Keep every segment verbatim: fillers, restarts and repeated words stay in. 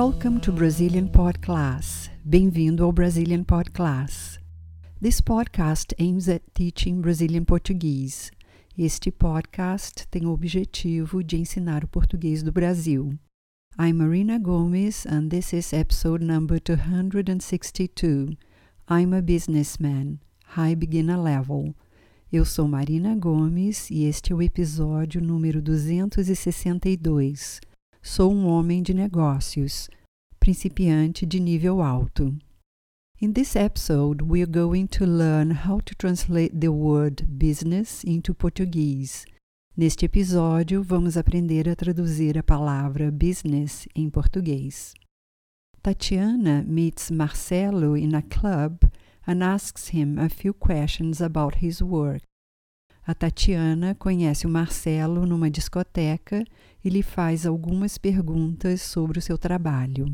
Welcome to Brazilian Pod Class. Bem-vindo ao Brazilian Pod Class. This podcast aims at teaching Brazilian Portuguese. Este podcast tem o objetivo de ensinar o português do Brasil. I'm Marina Gomes and this is episode number two hundred sixty-two. I'm a businessman. High beginner level. Eu sou Marina Gomes e este é o episódio número duzentos e sessenta e dois. Sou um homem de negócios, principiante de nível alto. In this episode, we are going to learn how to translate the word business into Portuguese. Neste episódio, vamos aprender a traduzir a palavra business em português. Tatiana meets Marcelo in a club and asks him a few questions about his work. A Tatiana conhece o Marcelo numa discoteca e lhe faz algumas perguntas sobre o seu trabalho.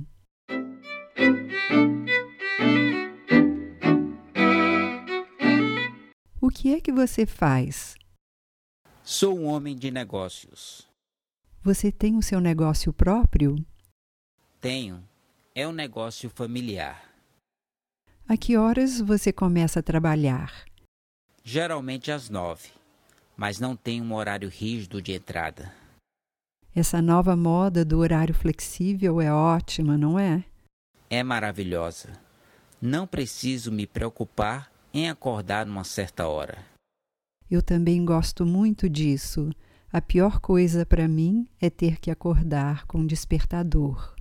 O que é que você faz? Sou um homem de negócios. Você tem o seu negócio próprio? Tenho. É um negócio familiar. A que horas você começa a trabalhar? Geralmente às nove, mas não tenho um horário rígido de entrada. Essa nova moda do horário flexível é ótima, não é? É maravilhosa. Não preciso me preocupar em acordar numa certa hora. Eu também gosto muito disso. A pior coisa para mim é ter que acordar com despertador.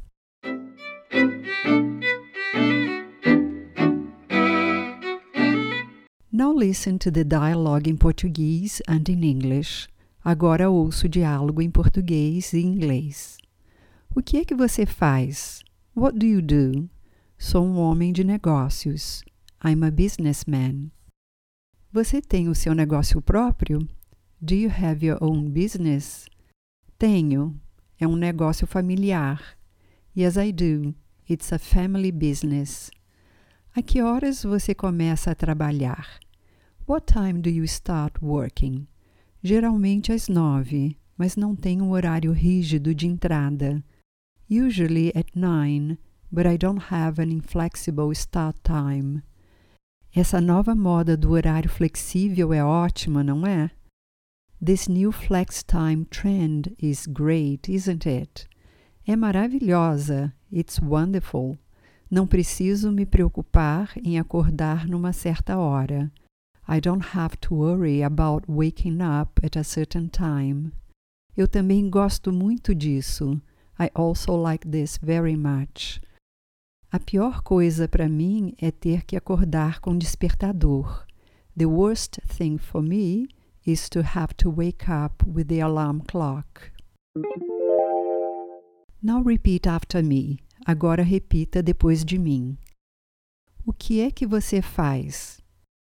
Now listen to the dialogue in Portuguese and in English. Agora ouço o diálogo em português e inglês. O que é que você faz? What do you do? Sou um homem de negócios. I'm a businessman. Você tem o seu negócio próprio? Do you have your own business? Tenho. É um negócio familiar. Yes, I do. It's a family business. A que horas você começa a trabalhar? What time do you start working? Geralmente às nove, mas não tem um horário rígido de entrada. Usually at nine, but I don't have an inflexible start time. Essa nova moda do horário flexível é ótima, não é? This new flex time trend is great, isn't it? É maravilhosa. It's wonderful. Não preciso me preocupar em acordar numa certa hora. I don't have to worry about waking up at a certain time. Eu também gosto muito disso. I also like this very much. A pior coisa para mim é ter que acordar com despertador. The worst thing for me is to have to wake up with the alarm clock. Now repeat after me. Agora repita depois de mim. O que é que você faz?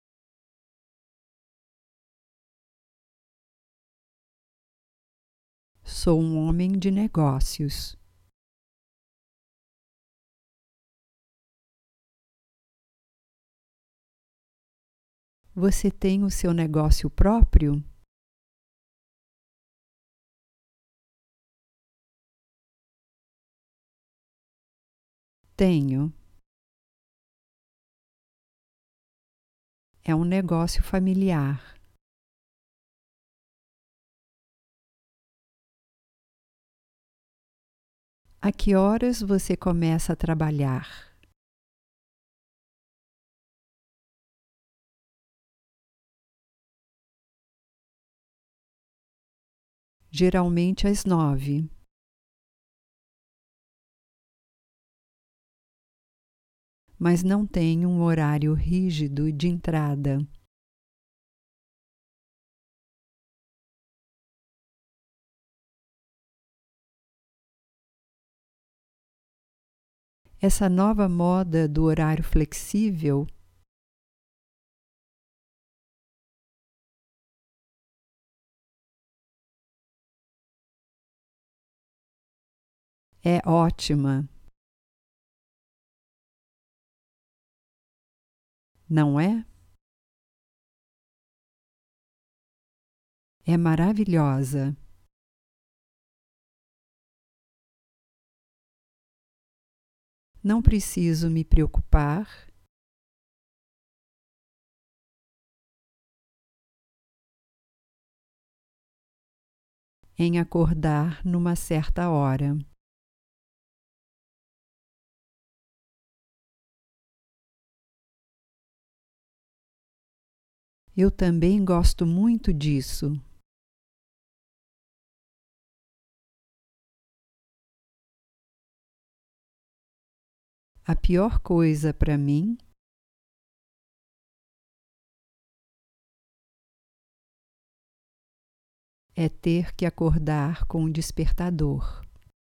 Sou um homem de negócios. Você tem o seu negócio próprio? Tenho. É um negócio familiar. A que horas você começa a trabalhar? Geralmente às nove. Mas não tem um horário rígido de entrada. Essa nova moda do horário flexível é ótima, não é? É maravilhosa. Não preciso me preocupar. Em acordar numa certa hora. Eu também gosto muito disso. A pior coisa para mim é ter que acordar com o despertador.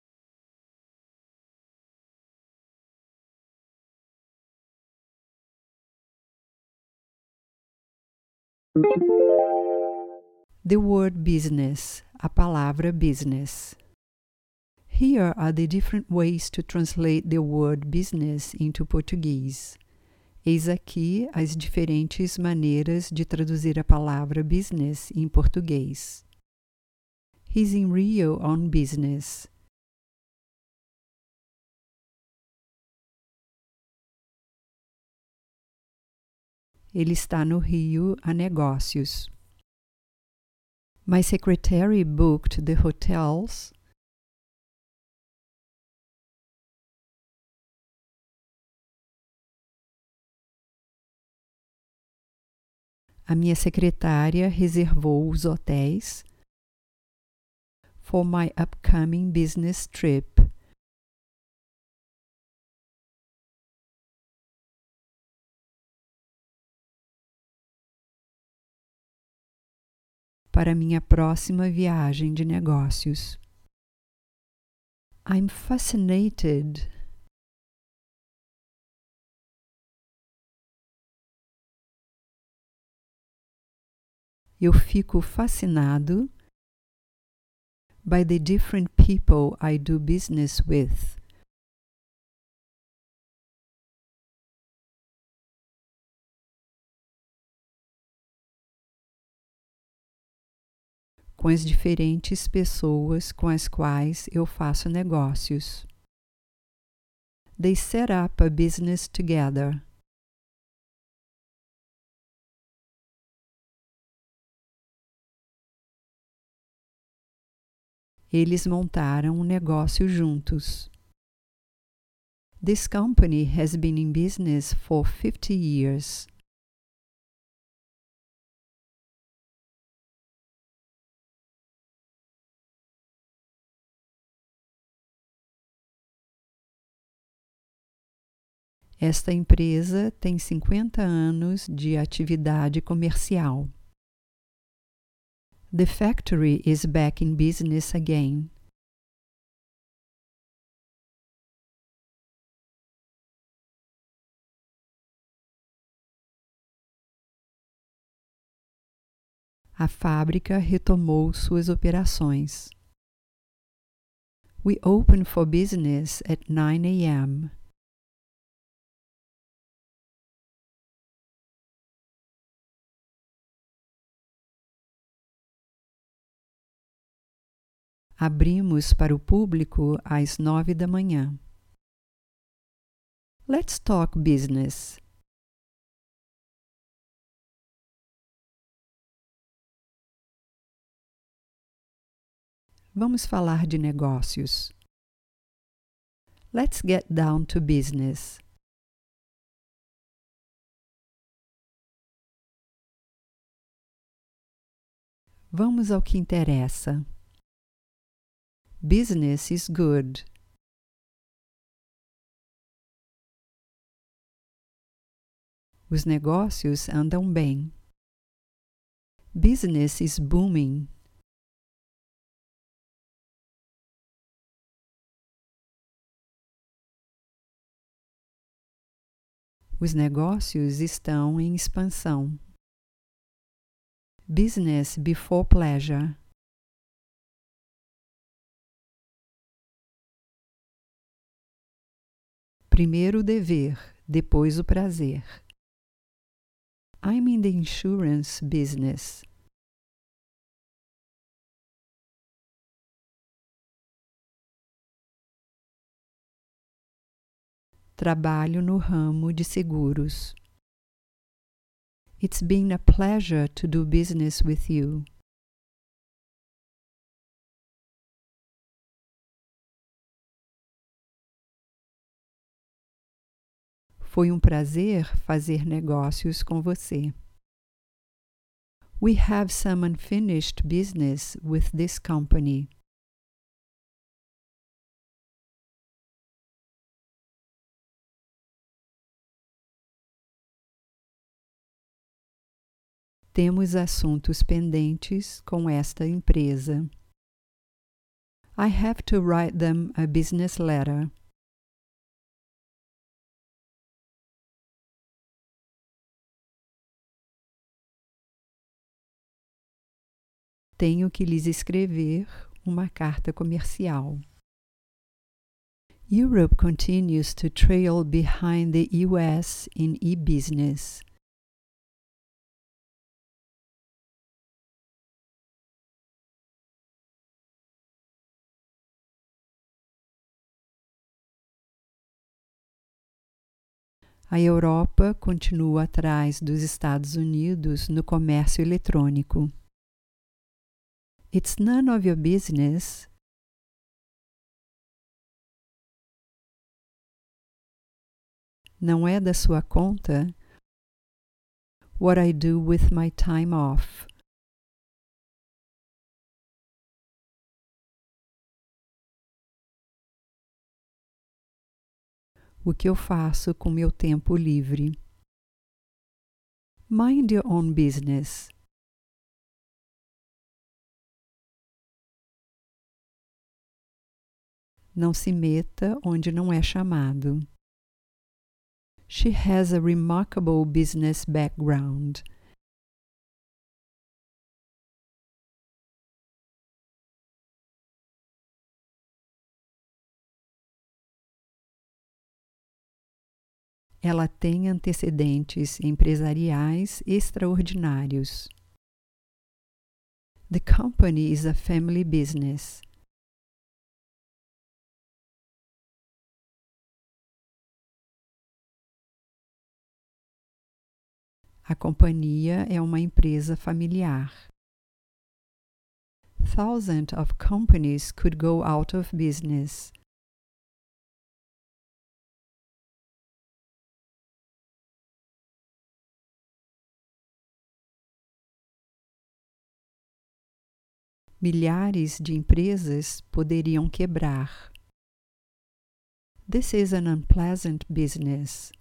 The word business, a palavra business. Here are the different ways to translate the word business into Portuguese. Eis aqui as diferentes maneiras de traduzir a palavra business em português. He's in Rio on business. Ele está no Rio a negócios. My secretary booked the hotels. A minha secretária reservou os hotéis for my upcoming business trip. Para minha próxima viagem de negócios. I'm fascinated. Eu fico fascinado by the different people I do business with. Com as diferentes pessoas com as quais eu faço negócios. They set up a business together. Eles montaram um negócio juntos. This company has been in business for fifty years. Esta empresa tem cinquenta anos de atividade comercial. The factory is back in business again. A fábrica retomou suas operações. We open for business at nine a m Abrimos para o público às nove da manhã. Let's talk business. Vamos falar de negócios. Let's get down to business. Vamos ao que interessa. Business is good. Os negócios andam bem. Business is booming. Os negócios estão em expansão. Business before pleasure. Primeiro o dever, depois o prazer. I'm in the insurance business. Trabalho no ramo de seguros. It's been a pleasure to do business with you. Foi um prazer fazer negócios com você. We have some unfinished business with this company. Temos assuntos pendentes com esta empresa. I have to write them a business letter. Tenho que lhes escrever uma carta comercial. Europe continues to trail behind the U S in e-business. A Europa continua atrás dos Estados Unidos no comércio eletrônico. It's none of your business. Não é da sua conta. What I do with my time off. O que eu faço com meu tempo livre. Mind your own business. Não se meta onde não é chamado. She has a remarkable business background. Ela tem antecedentes empresariais extraordinários. The company is a family business. A companhia é uma empresa familiar. Thousands of companies could go out of business. Milhares de empresas poderiam quebrar. This is an unpleasant business.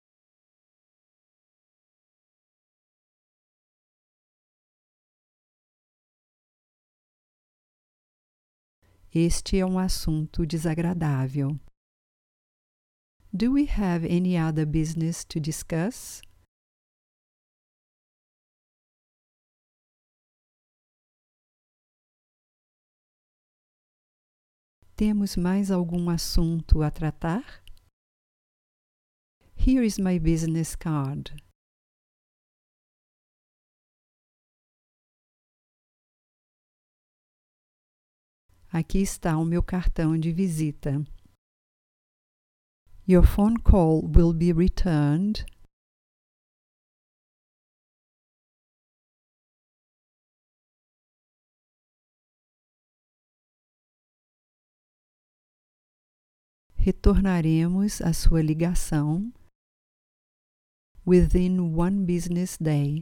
Este é um assunto desagradável. Do we have any other business to discuss? Temos mais algum assunto a tratar? Here is my business card. Aqui está o meu cartão de visita. Your phone call will be returned. Retornaremos a sua ligação within one business day.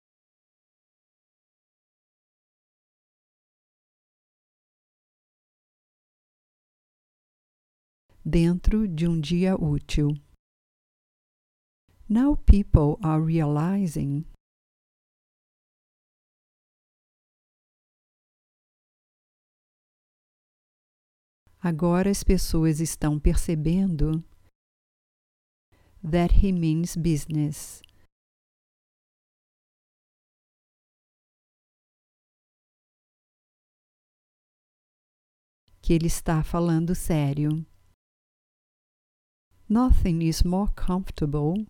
Dentro de um dia útil. Now people are realizing Agora as pessoas estão percebendo that he means business. Que ele está falando sério. Nothing is more comfortable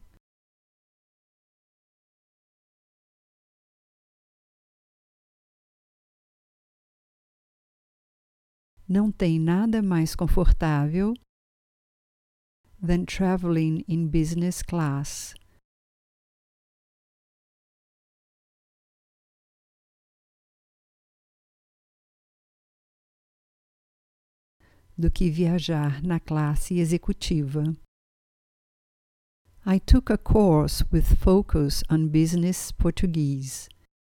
Não tem nada mais confortável than traveling in business class. Do que viajar na classe executiva. I took a course with focus on business Portuguese.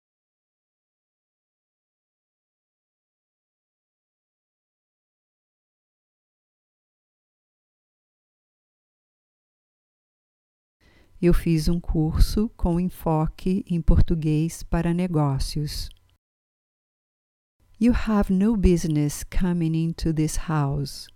Eu fiz um curso com enfoque em português para negócios. You have no business coming into this house.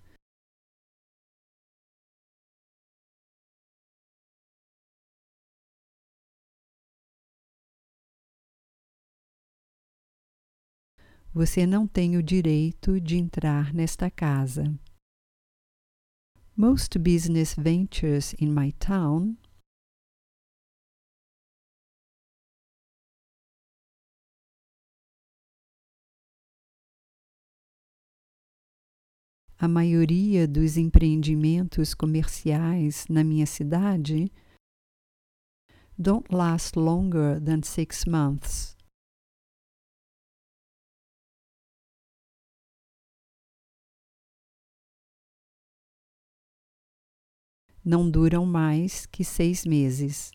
Você não tem o direito de entrar nesta casa. Most business ventures in my town A maioria dos empreendimentos comerciais na minha cidade don't last longer than six months. Não duram mais que seis meses.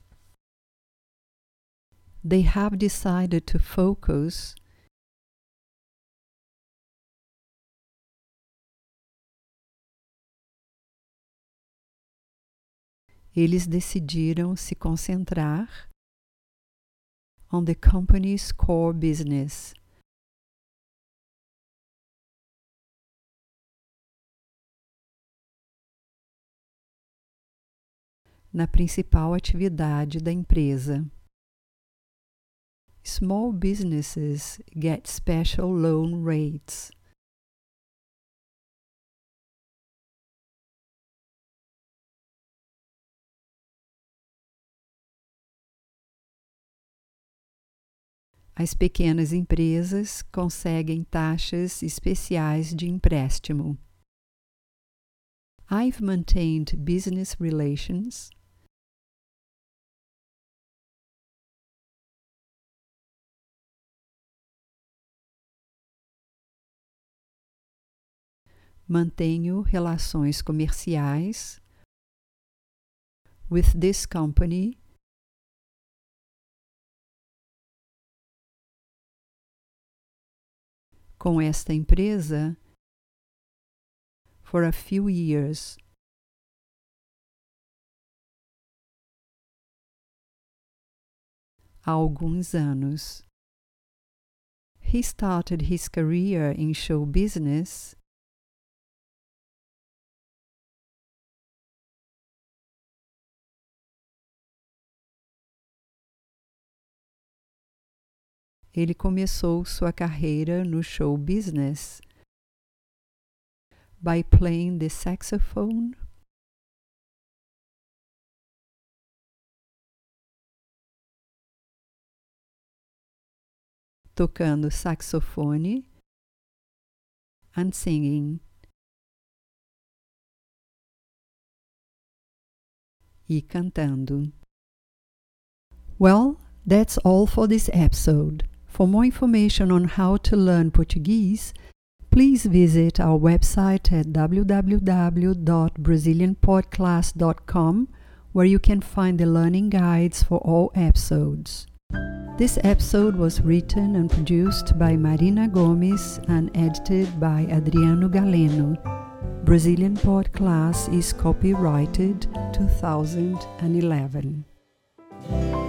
They have decided to focus Eles decidiram se concentrar on the company's core business. Na principal atividade da empresa. Small businesses get special loan rates. As pequenas empresas conseguem taxas especiais de empréstimo. I've maintained business relations Mantenho relações comerciais with this company com esta empresa for a few years. Há alguns anos. He started his career in show business Ele começou sua carreira no show business by playing the saxophone tocando saxofone and singing e cantando. Well, that's all for this episode. For more information on how to learn Portuguese, please visit our website at w w w dot brazilian podcast dot com, where you can find the learning guides for all episodes. This episode was written and produced by Marina Gomes and edited by Adriano Galeno. Brazilian Podcast is copyrighted two thousand eleven.